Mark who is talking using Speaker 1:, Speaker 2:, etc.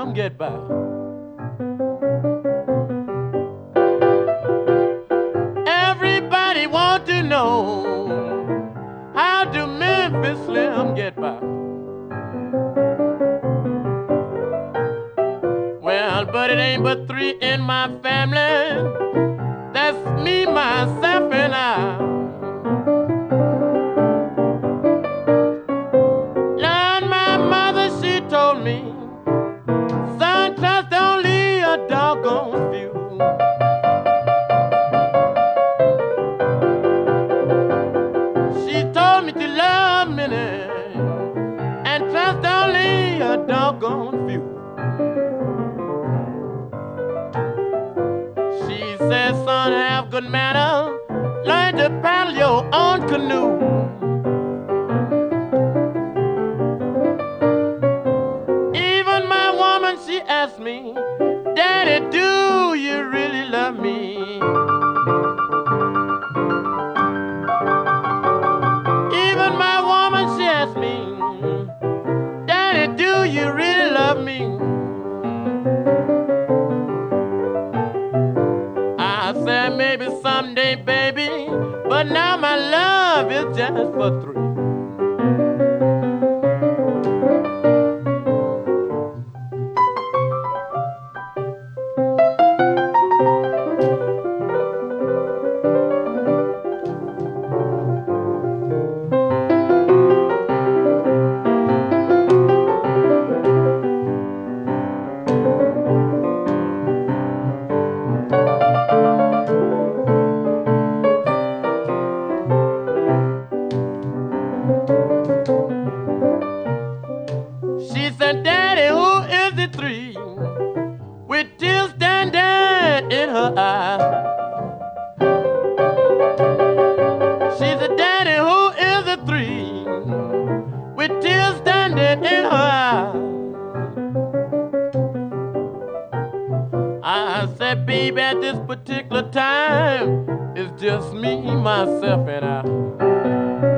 Speaker 1: Slim get by? Everybody want to know, how do Memphis Slim get by? Well, but it ain't but three in my family. That's me, myself, and I. Lord, my mother, she told me, son, trust only a doggone few. She told me to love many and trust only a doggone few. She said, son, have good manners, learn to paddle your own canoe. Even my woman, she asked me, Daddy, do you really love me? Even my woman, she asked me, Daddy, do you really love me? I said, maybe someday, baby, but now my love is just for three. She said, Daddy, who is the three? With tears standing in her eyes. She said, Daddy, who is the three? With tears standing in her eyes. I said, baby, at this particular time, it's just me, myself, and I.